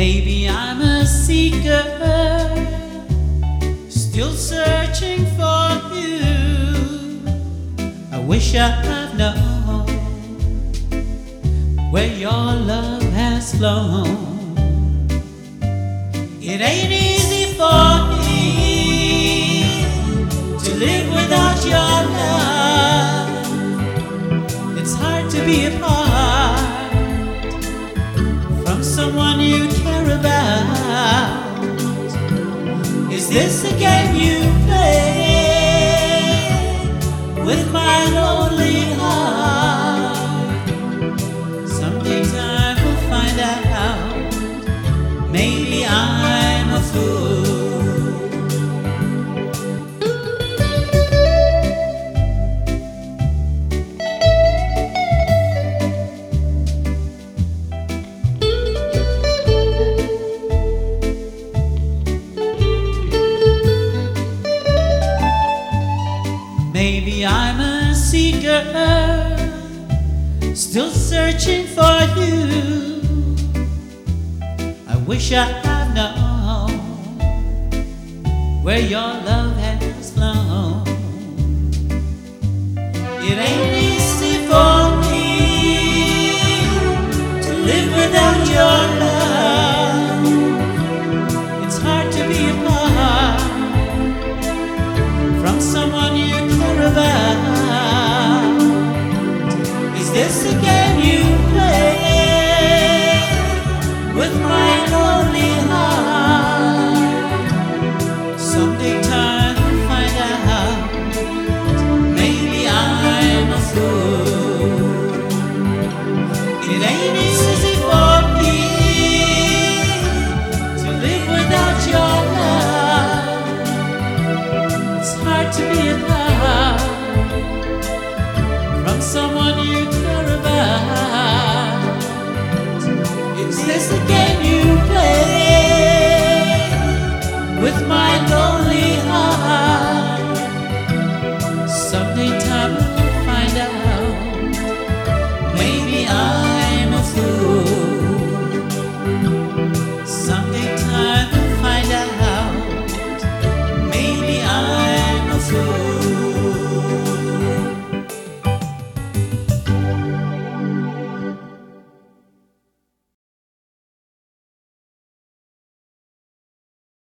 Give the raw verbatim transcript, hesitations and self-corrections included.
Maybe I'm a seeker, still searching for you. I wish I had known where your love has flown. It ain't easy for me to live without your love. It's hard to be apart from someone you care about. Is this a game you play with my lonely heart? Some days I will find out. Maybe I'm a fool. Maybe I'm a seeker, still searching for you. I wish I had known where your love has flown. It ain't